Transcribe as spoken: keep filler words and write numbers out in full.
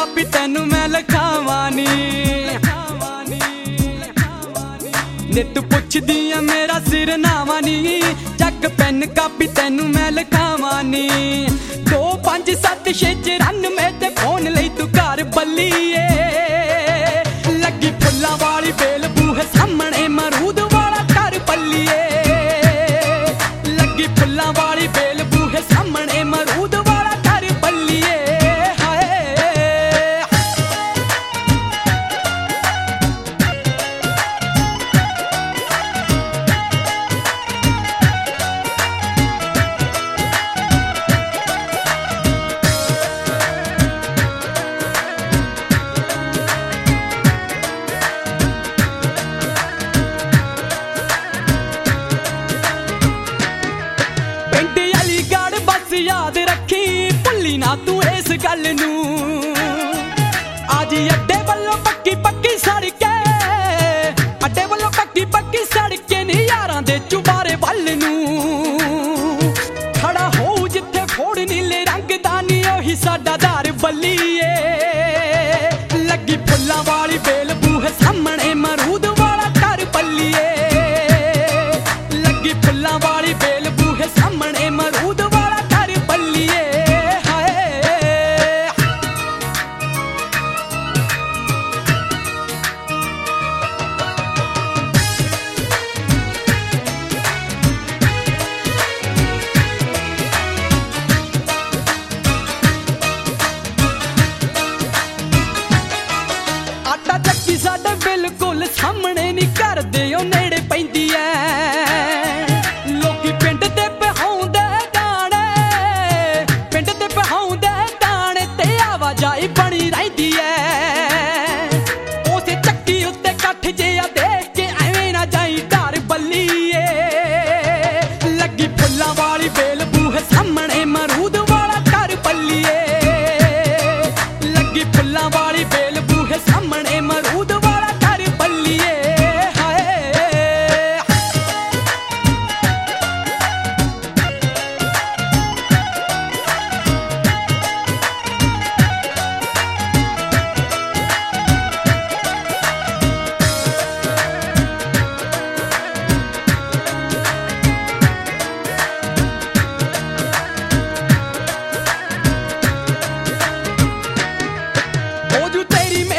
Copy ਤੈਨੂੰ ਮੈਂ ਲਿਖਾਵਾਂ ਨੀ। ਨਿੱਤ ਪੁੱਛਦੀ ਆ ਮੇਰਾ ਸਿਰ ਨਾਵਾਂ ਨੀ, ਚੱਕ ਪੈਨ ਕਾਪੀ ਤੈਨੂੰ ਮੈਂ ਲਿਖਾਵਾਂ ਨੀ। ਦੋ ਪੰਜ ਸੱਤ ਛੇ ਚੁਰਾਨਵੇਂ ਤੇ ਫੋਨ ਲਈ ਤੂੰ ਘਰ ਬੱਲੀਏ। ਲੱਗੀ ਫੁੱਲਾਂ ਵਾਲੀ ਬੇਲ ਬੂਹੇ ਸਾਹਮਣੇ ਮਰੂਦ ਵਾਲਾ ਘਰ ਬੱਲੀਏ। ਲੱਗੀ ਫੁੱਲਾਂ ਵਾਲੀ ਬੇਲ ਬੂਹੇ ਸਾਹਮਣੇ ਮਰੂਦ ਵਾਲਾ ਘਰ ਬੱਲੀਏ। याद रखी भुल्ली ना तू इस गल नू। आज अड्डे वालों पक्की पक्की सड़के, अड्डे वालों पक्की पक्की सड़के नी यारां दे चुबारे वल नू। खड़ा हो जिथे फोड़ नीले रंग दा नी ओही साडा दार बल्लीए। लगी फुल्लां वाली बेल बूहे सामने मरूद वाला घर बल्लीए। लगी फुल्लां वाली बेल बूहे सामने मरूद साडे बिल्कुल सामने नी घर दे ओ नेड़े पैंदी ऐ। लोकी पिंड दे पहाउंदे गाने, पिंड दे पहाउंदे गाने ते आवाजाई बनी रहिंदी ऐ। उसे चक्की उत्ते कट्ठ जिहा देख के एवें ना जाई डर बल्लीए। लगी फुल्लां वाली बेल बूहे सामने मरूद वाला घर बल्लीए। लगी फुल्लां वाली बेल बूहे सामने मरूद तेरी